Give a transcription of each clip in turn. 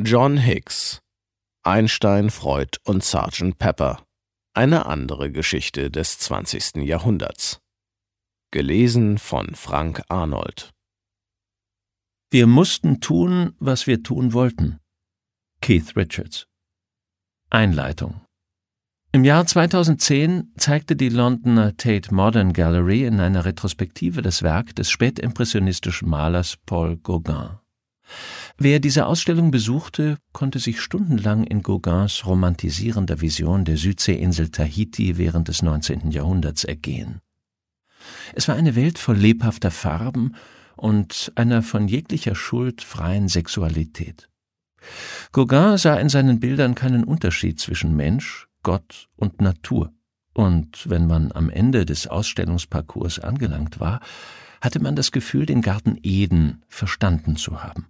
John Hicks, Einstein, Freud und Sgt. Pepper. Eine andere Geschichte des 20. Jahrhunderts. Gelesen von Frank Arnold. Wir mussten tun, was wir tun wollten. Keith Richards. Einleitung. Im Jahr 2010 zeigte die Londoner Tate Modern Gallery in einer Retrospektive das Werk des spätimpressionistischen Malers Paul Gauguin. Wer diese Ausstellung besuchte, konnte sich stundenlang in Gauguins romantisierender Vision der Südseeinsel Tahiti während des 19. Jahrhunderts ergehen. Es war eine Welt voll lebhafter Farben und einer von jeglicher Schuld freien Sexualität. Gauguin sah in seinen Bildern keinen Unterschied zwischen Mensch, Gott und Natur. Und wenn man am Ende des Ausstellungsparcours angelangt war, hatte man das Gefühl, den Garten Eden verstanden zu haben.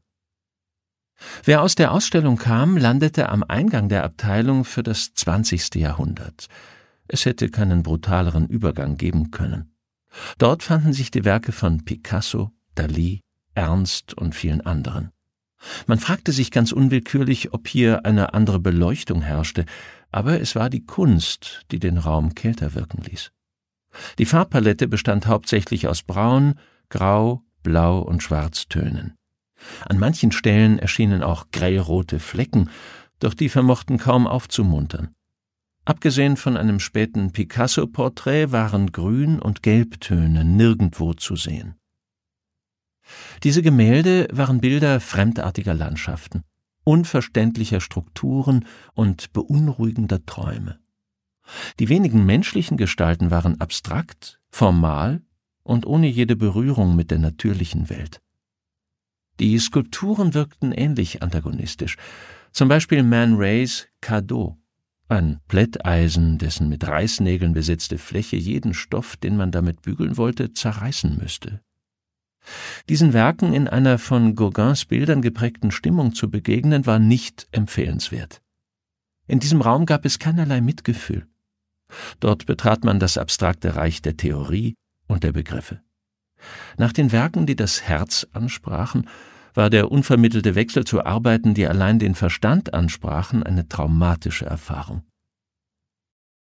Wer aus der Ausstellung kam, landete am Eingang der Abteilung für das 20. Jahrhundert. Es hätte keinen brutaleren Übergang geben können. Dort fanden sich die Werke von Picasso, Dalí, Ernst und vielen anderen. Man fragte sich ganz unwillkürlich, ob hier eine andere Beleuchtung herrschte, aber es war die Kunst, die den Raum kälter wirken ließ. Die Farbpalette bestand hauptsächlich aus Braun, Grau, Blau und Schwarztönen. An manchen Stellen erschienen auch grellrote Flecken, doch die vermochten kaum aufzumuntern. Abgesehen von einem späten Picasso-Porträt waren Grün- und Gelbtöne nirgendwo zu sehen. Diese Gemälde waren Bilder fremdartiger Landschaften, unverständlicher Strukturen und beunruhigender Träume. Die wenigen menschlichen Gestalten waren abstrakt, formal und ohne jede Berührung mit der natürlichen Welt. Die Skulpturen wirkten ähnlich antagonistisch, zum Beispiel Man Rays Cadeau, ein Plätteisen, dessen mit Reißnägeln besetzte Fläche jeden Stoff, den man damit bügeln wollte, zerreißen müsste. Diesen Werken in einer von Gauguins Bildern geprägten Stimmung zu begegnen, war nicht empfehlenswert. In diesem Raum gab es keinerlei Mitgefühl. Dort betrat man das abstrakte Reich der Theorie und der Begriffe. Nach den Werken, die das Herz ansprachen, war der unvermittelte Wechsel zu Arbeiten, die allein den Verstand ansprachen, eine traumatische Erfahrung.